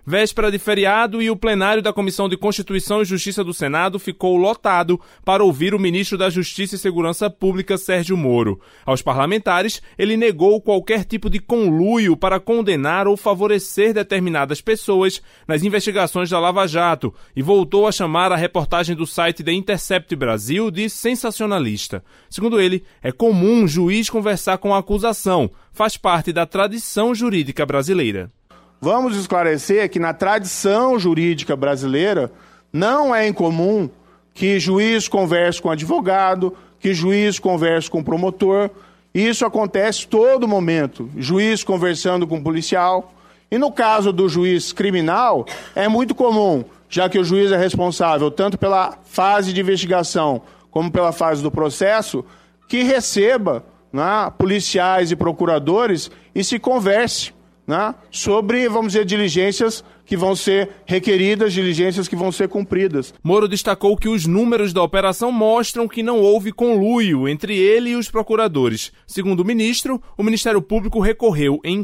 Véspera de feriado e o plenário da Comissão de Constituição e Justiça do Senado ficou lotado para ouvir o ministro da Justiça e Segurança Pública, Sérgio Moro. Aos parlamentares, ele negou qualquer tipo de conluio para condenar ou favorecer determinadas pessoas nas investigações da Lava Jato e voltou a chamar a reportagem do site The Intercept Brasil de sensacionalista. Segundo ele, é comum um juiz conversar com a acusação, faz parte da tradição jurídica brasileira. Vamos esclarecer que na tradição jurídica brasileira não é incomum que juiz converse com advogado, que juiz converse com promotor. Isso acontece todo momento, juiz conversando com policial. E no caso do juiz criminal, é muito comum, já que o juiz é responsável tanto pela fase de investigação como pela fase do processo, que receba, né, policiais e procuradores e se converse, né, sobre, vamos dizer, diligências que vão ser requeridas, diligências que vão ser cumpridas. Moro destacou que os números da operação mostram que não houve conluio entre ele e os procuradores. Segundo o ministro, o Ministério Público recorreu em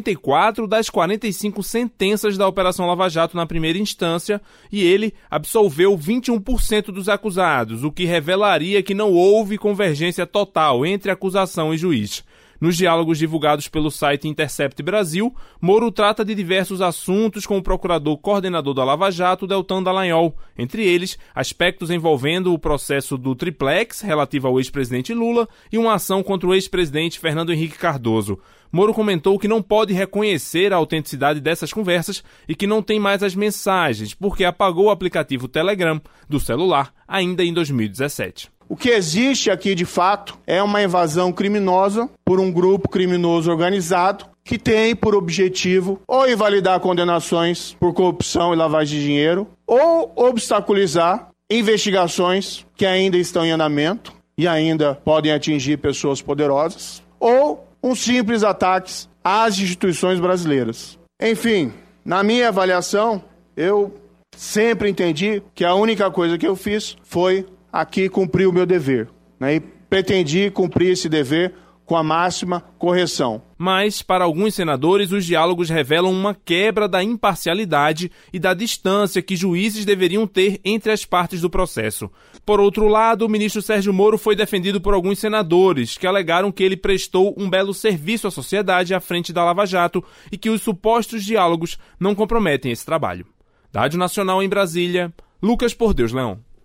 44 das 45 sentenças da Operação Lava Jato na primeira instância e ele absolveu 21% dos acusados, o que revelaria que não houve convergência total entre acusação e juiz. Nos diálogos divulgados pelo site Intercept Brasil, Moro trata de diversos assuntos com o procurador coordenador da Lava Jato, Deltan Dallagnol, entre eles aspectos envolvendo o processo do Triplex, relativo ao ex-presidente Lula, e uma ação contra o ex-presidente Fernando Henrique Cardoso. Moro comentou que não pode reconhecer a autenticidade dessas conversas e que não tem mais as mensagens, porque apagou o aplicativo Telegram do celular ainda em 2017. O que existe aqui, de fato, é uma invasão criminosa por um grupo criminoso organizado que tem por objetivo ou invalidar condenações por corrupção e lavagem de dinheiro ou obstaculizar investigações que ainda estão em andamento e ainda podem atingir pessoas poderosas ou um simples ataques às instituições brasileiras. Enfim, na minha avaliação, eu sempre entendi que a única coisa que eu fiz foi aqui cumprir o meu dever, né? E pretendi cumprir esse dever com a máxima correção. Mas, para alguns senadores, os diálogos revelam uma quebra da imparcialidade e da distância que juízes deveriam ter entre as partes do processo. Por outro lado, o ministro Sérgio Moro foi defendido por alguns senadores que alegaram que ele prestou um belo serviço à sociedade à frente da Lava Jato e que os supostos diálogos não comprometem esse trabalho. Da Rádio Nacional em Brasília, Lucas Por Deus Leão.